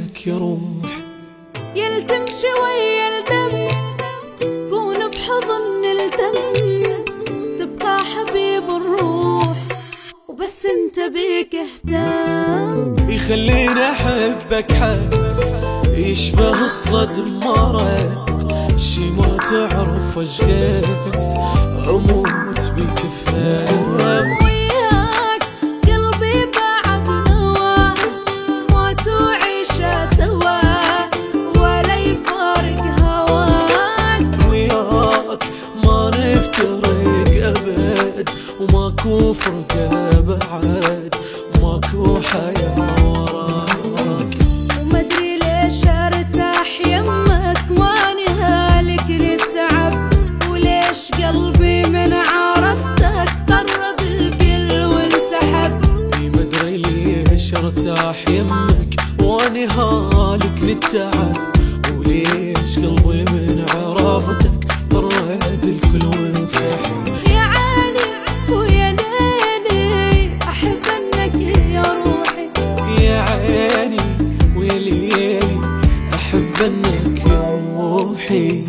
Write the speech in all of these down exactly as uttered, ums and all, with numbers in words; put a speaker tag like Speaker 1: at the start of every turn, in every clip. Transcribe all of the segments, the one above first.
Speaker 1: أحبك يا روح.
Speaker 2: يلتم شوي يلتم كون بحضن نلتم، تبقى حبيب الروح وبس انت بيك اهتم.
Speaker 1: يخليني أحبك حب يشبه الصدم مرض، شي ما تعرف وشقد أموت بيك فهم.
Speaker 2: وياك قلبي بعد نواه ما تعيش سوا ولا يفارق هواك.
Speaker 1: وياك ما نفترق أبد وماكو فرقة بعد، ماكو حياة وراك.
Speaker 2: ومدري ليش ارتاح يمك واني هالك للتعب، وليش قلبي من عرفتك طرد الكل وانسحب.
Speaker 1: مدري ليش ارتاح يمك واني هالك للتعب، وليش قلبي من عرفتك طرد الكل وانسحب.
Speaker 2: يا عيني ويا ليلي احب انك يا روحي،
Speaker 1: يا عيني ويا ليلي احب انك يا روحي.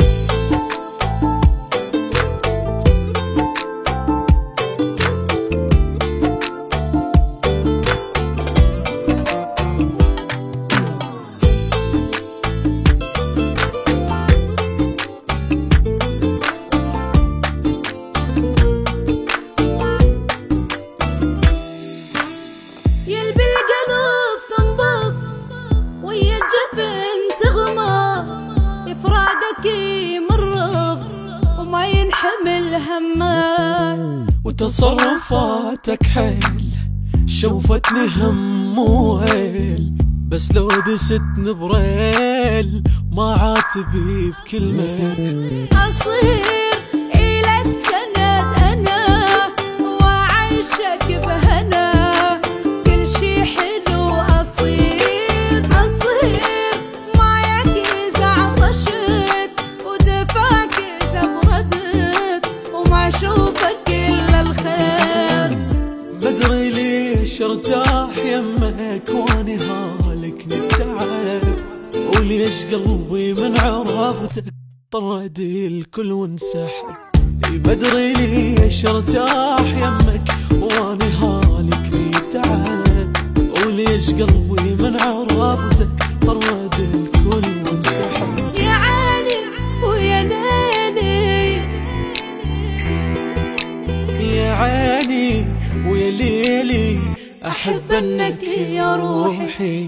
Speaker 2: يلبي القلب تنبض ويا الجفن تغمض، إفراقك يمرض وما ينحمل همه.
Speaker 1: وتصرفاتك حيل شوفتني هم وهيل، بس لو دستني بريل ما عاتبي بكلمة.
Speaker 2: أصير إلك سند أنا وأعيشك بهنا، كل شي حلو أصير أصير معك إذا عطشت ودفاك إذا بردت وما أشوفك إلا الخير.
Speaker 1: مدري ليش ارتاح يمك واني هالك نتعب، وليش قلبي من عرفتك طرد الكل وانسحب. مدري ليش ارتاح يمك واني هالك نتعب، وليش قلبي من عرفتك طرد الكل وانسحب.
Speaker 2: يا عيني ويا ليلي،
Speaker 1: يا عيني ويا ليلي
Speaker 2: أحب أنك يا روحي.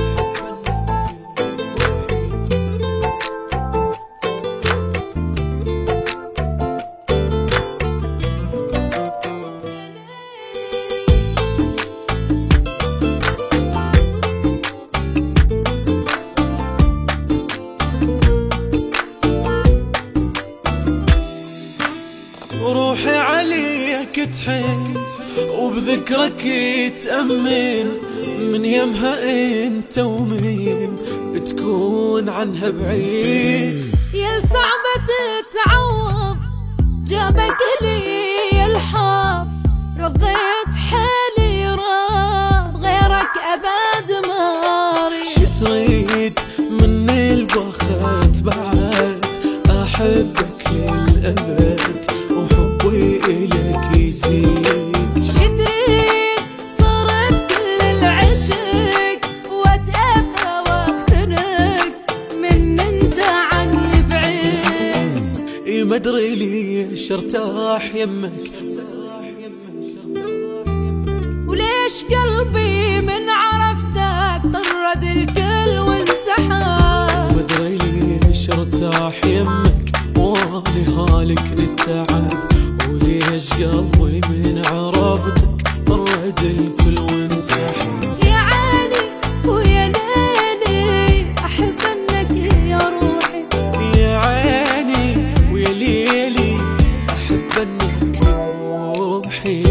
Speaker 1: روحي عليك تحن وبذكرك يتأمن، من يمها انت ومين تكون عنها بعيد.
Speaker 2: يا صعبة تتعوض جابك لي الحظ، رضيت حالي راض غيرك أبد ما أريد.
Speaker 1: تريد مني البخت بعد أحبك للأبد وحبي إلك يزيد.
Speaker 2: شتريد صرت كل العشق واتأذى واختنق من انت عني بعيد.
Speaker 1: مدري ليش ارتاح يمك
Speaker 2: وليش قلبي من عرفتك طرد الكل وانسحب.
Speaker 1: مدري ليش ارتاح يمك واني هالك للتعب، وليش قلبي من عرفتك طرد الكل وانسحب.
Speaker 2: يا عيني ويا ليلي احب انك يا روحي.
Speaker 1: يا عيني ويا ليلي احب انك يا روحي.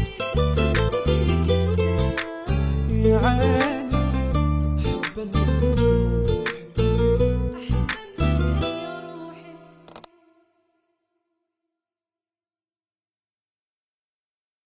Speaker 1: يا عيني أحب